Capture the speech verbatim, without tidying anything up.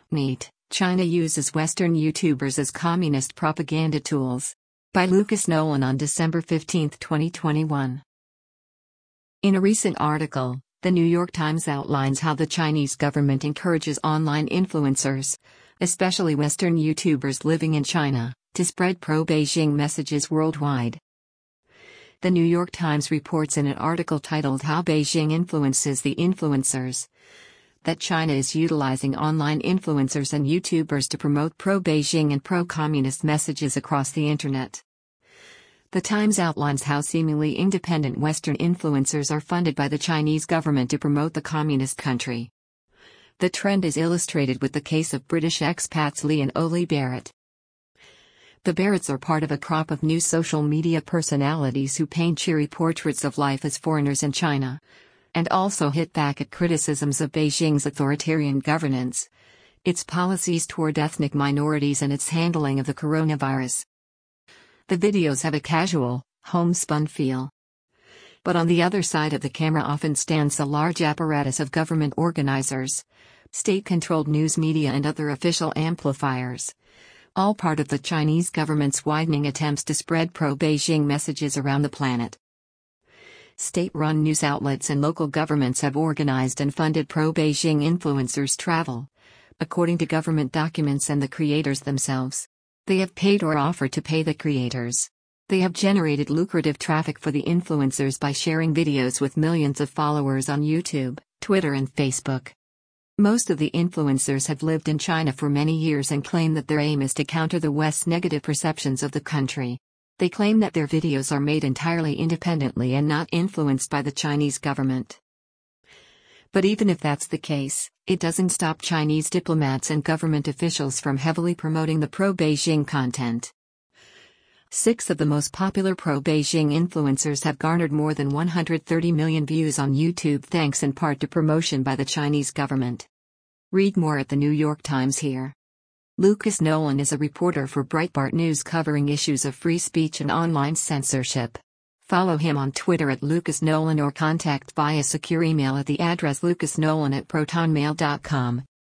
Neat, China uses Western YouTubers as communist propaganda tools. By Lucas Nolan on December fifteenth, twenty twenty-one. In a recent article, The New York Times outlines how the Chinese government encourages online influencers, especially Western YouTubers living in China, to spread pro-Beijing messages worldwide. The New York Times reports in an article titled How Beijing Influences the Influencers that China is utilizing online influencers and YouTubers to promote pro-Beijing and pro-communist messages across the internet. The Times outlines how seemingly independent Western influencers are funded by the Chinese government to promote the communist country. The trend is illustrated with the case of British expats Lee and Oli Barrett. The Barretts are part of a crop of new social media personalities who paint cheery portraits of life as foreigners in China, and also hit back at criticisms of Beijing's authoritarian governance, its policies toward ethnic minorities and its handling of the coronavirus. The videos have a casual, homespun feel. But on the other side of the camera often stands a large apparatus of government organizers, state-controlled news media and other official amplifiers, all part of the Chinese government's widening attempts to spread pro-Beijing messages around the planet. State-run news outlets and local governments have organized and funded pro-Beijing influencers' travel, according to government documents and the creators themselves. They have paid or offered to pay the creators. They have generated lucrative traffic for the influencers by sharing videos with millions of followers on YouTube, Twitter and Facebook. Most of the influencers have lived in China for many years and claim that their aim is to counter the West's negative perceptions of the country. They claim that their videos are made entirely independently and not influenced by the Chinese government. But even if that's the case, it doesn't stop Chinese diplomats and government officials from heavily promoting the pro-Beijing content. Six of the most popular pro-Beijing influencers have garnered more than one hundred thirty million views on YouTube thanks in part to promotion by the Chinese government. Read more at the New York Times here. Lucas Nolan is a reporter for Breitbart News covering issues of free speech and online censorship. Follow him on Twitter at Lucas Nolan or contact via secure email at the address lucasnolan at protonmail dot com.